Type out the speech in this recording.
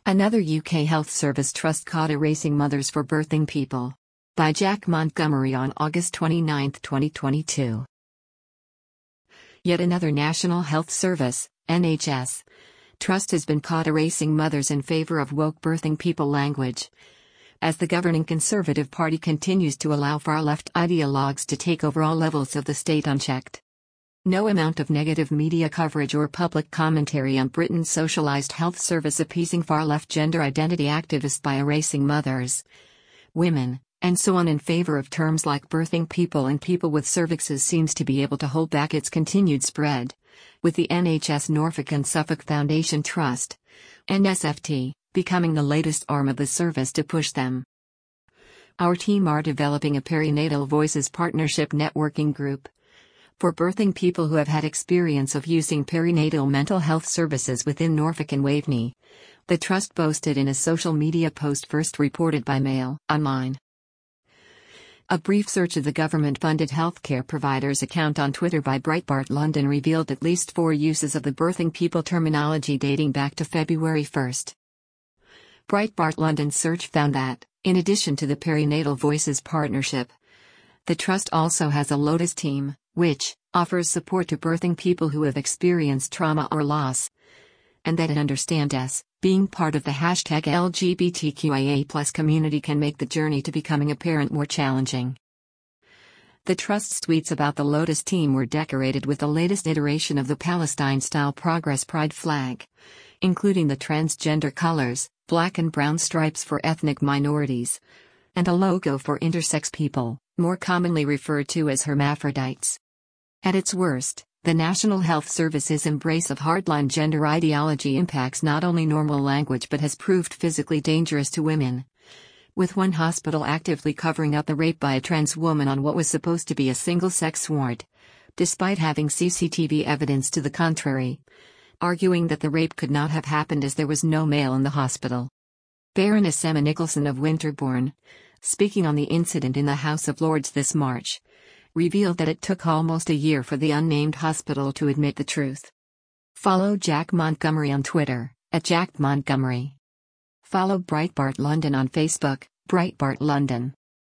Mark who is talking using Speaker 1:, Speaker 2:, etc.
Speaker 1: Another UK health service trust caught erasing mothers for birthing people. By Jack Montgomery on August 29, 2022. Yet another National Health Service, NHS, trust has been caught erasing mothers in favour of woke birthing people language. As the governing Conservative Party continues to allow far-left ideologues to take over all levels of the state unchecked. No amount of negative media coverage or public commentary on Britain's socialised health service appeasing far-left gender identity activists by erasing mothers, women, and so on in favour of terms like birthing people and people with cervixes seems to be able to hold back its continued spread, with the NHS Norfolk and Suffolk Foundation Trust, NSFT, becoming the latest arm of the service to push them. Our team are developing a perinatal voices partnership networking group for birthing people who have had experience of using perinatal mental health services within Norfolk and Waveney, the Trust boasted in a social media post first reported by Mail Online. A brief search of the government-funded healthcare provider's account on Twitter by Breitbart London revealed at least 4 uses of the birthing people terminology dating back to February 1. Breitbart London's search found that, in addition to the Perinatal Voices Partnership, the Trust also has a Lotus team, which offers support to birthing people who have experienced trauma or loss, and that it understands being part of the #LGBTQIA+ community can make the journey to becoming a parent more challenging. The Trust's tweets about the Lotus team were decorated with the latest iteration of the Palestine-style Progress Pride flag, including the transgender colors, black and brown stripes for ethnic minorities, and a logo for intersex people, more commonly referred to as hermaphrodites. At its worst, the National Health Service's embrace of hardline gender ideology impacts not only normal language but has proved physically dangerous to women, with one hospital actively covering up a rape by a trans woman on what was supposed to be a single-sex ward, despite having CCTV evidence to the contrary, arguing that the rape could not have happened as there was no male in the hospital. Baroness Emma Nicholson of Winterbourne, speaking on the incident in the House of Lords this March, revealed that it took almost a year for the unnamed hospital to admit the truth. Follow Jack Montgomery on Twitter, @JackMontgomery. Follow Breitbart London on Facebook, Breitbart London.